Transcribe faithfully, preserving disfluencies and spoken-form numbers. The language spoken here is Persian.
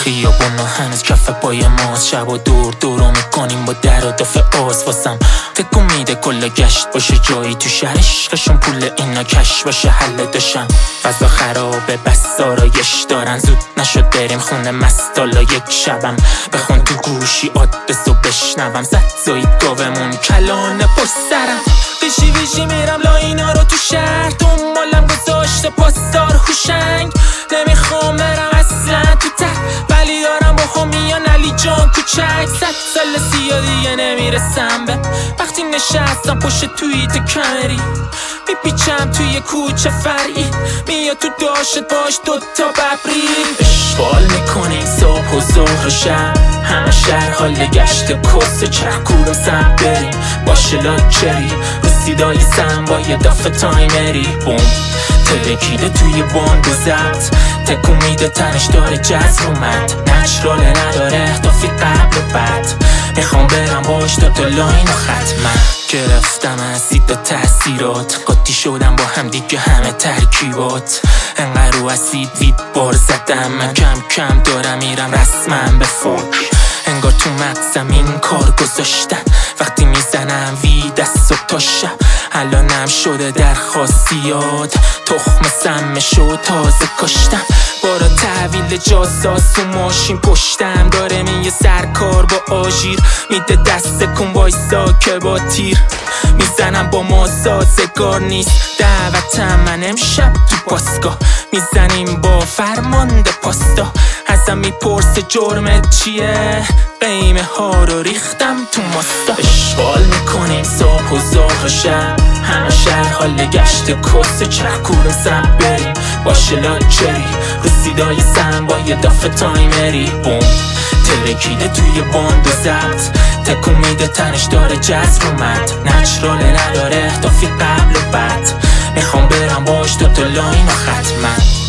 خیابون و هنوز کف پای ماست. شب و دور دورو میکنیم با در و دافه آز واسم تکون میده کلا گشت باشه جایی تو شهرش قشون پول اینا کش باشه حل داشتم. فضا خرابه بس آرایش دارن زود نشد بریم خونه مستالا یک شبم بخون تو گوشی آدرس و بشنوم زد زایید گاومون کلانه پشت سرم ویشی ویشی میرم لاینا رو تو شهر دنبالم گذاشته پاسدار خوشنگ نمیخوام برم اصلا تو ته ولی دارم با همیان علی جان کوچک صد سال سیا دیگه نمیرسم به وقتی نشستم پشت توییت کمری میپیچم توی کوچه فرعی میاد تو داشت باش دوتا ببری اشغال میکنیم صبح و ظهر و شب همه شهر حال گشت کس چرکور و سم بریم باشه لاکچری رو سیدای سم با یه دافه تایمری بوم ترکیده توی باند و زبط تکون میده تنش داره جز رو مد نچراله نداره اهدافی قبل و بعد میخوام برم باش تا تا لاین و خط من گرفتم از سید و تأثیرات قاطی شدم با هم دیگه همه ترکیبات انقدر رو اسید وید بار زدم من کم کم دارم میرم رسمم به فوق انگار تو مغزم این کار گذاشتن وقتی میزنم وید از صبح تا شب الانم شده درخواستیات تخم سم شو تازه کاشتم بارا تحویل جاساس و ماشین پشتم داره میگه سرکار با آژیر میده دست کن وایسا که با تیر میزنم با ما سازگار نیست دعوتم من امشب تو پاسگاه میزنیم با فرمانده پاستا ازم میپرسه جرمت چیه قیمه ها رو ریختم تو ماستا اشغال میکنیم صبح و ظهر و شب همه شهر حال گشت کس چرکور و سم بریم باشه لاکچری رو سیدای سم با یه دافه تایمری بوم ترکیده توی باند و زبط تکون میده تنش داره جز رو مد نچراله نداره اهدافی قبل و بعد میخوام برم باش تا تا لاین و خط من